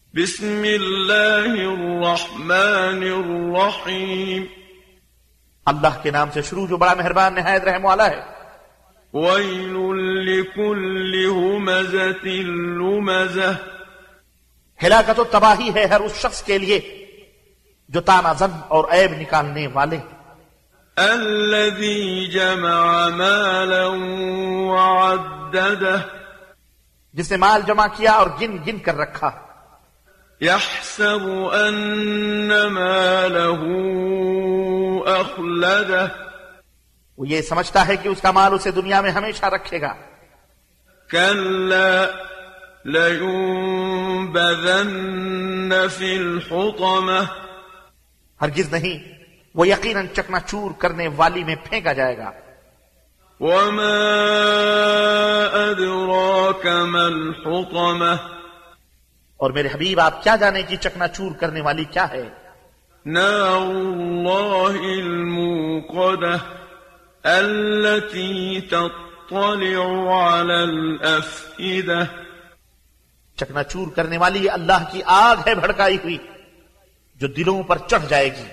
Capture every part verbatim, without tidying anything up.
بسم اللہ الرحمن الرحیم. اللہ کے نام سے شروع جو بڑا مہربان نہایت رحم والا ہے. ویل لکل ہمزۃ لمزہ. ہلاکت و تباہی ہے ہر اس شخص کے لیے جو تانا زن اور عیب نکالنے والے. الذی جمع مالا وعددہ. جس نے مال جمع کیا اور گن گن کر رکھا. يحسب أن ماله أخلده. وہ یہ سمجھتا ہے کہ اس کا مال اسے دنیا میں ہمیشہ رکھے گا. كلا لينبذن في الحطمة. ہرگز نہیں، وہ یقیناً چکنا چور کرنے والی میں پھینکا جائے گا. وما أدراك ما الحطمة. اور میرے حبیب آپ کیا جانے کہ چکنا چور کرنے والی کیا ہے؟ نار اللہ الموقدہ التي تطلع على الافئدہ. چکنا چور کرنے والی اللہ کی آگ ہے بھڑکائی ہوئی جو دلوں پر چڑھ جائے گی.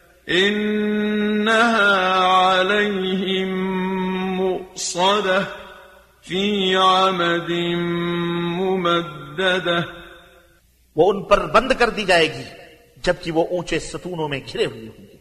انها عليهم مؤصدہ في عمد ممددہ. وہ ان پر بند کر دی جائے گی جبکہ وہ اونچے ستونوں میں گھرے ہوئے ہوں گے.